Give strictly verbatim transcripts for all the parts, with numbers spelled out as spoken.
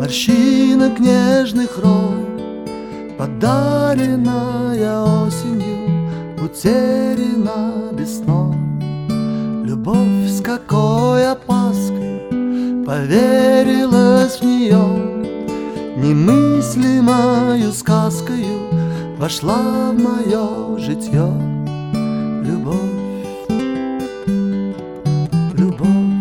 морщинок нежных рой, подаренная осенью, утеряна весной. Любовь с какой опаской поверилась в нее, немыслимою сказкою вошла в мое житье. Любовь, любовь.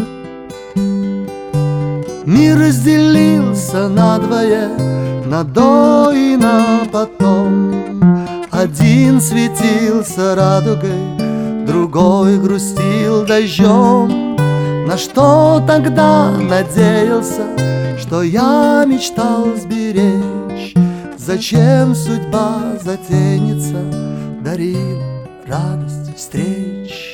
Мир разделился надвое, на до и на потом. Один светился радугой, другой грустил дождем. На что тогда надеялся, что я мечтал сберечь? Зачем судьба затейница дарила радость встреч?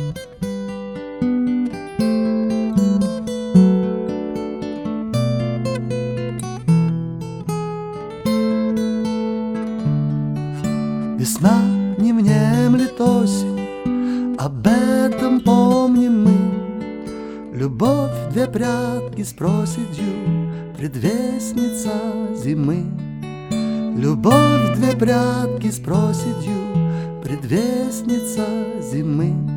Весна не внемлет осень, об этом помним мы. Любовь две прядки с проседью, предвестница зимы. Любовь две прядки с проседью, предвестница зимы.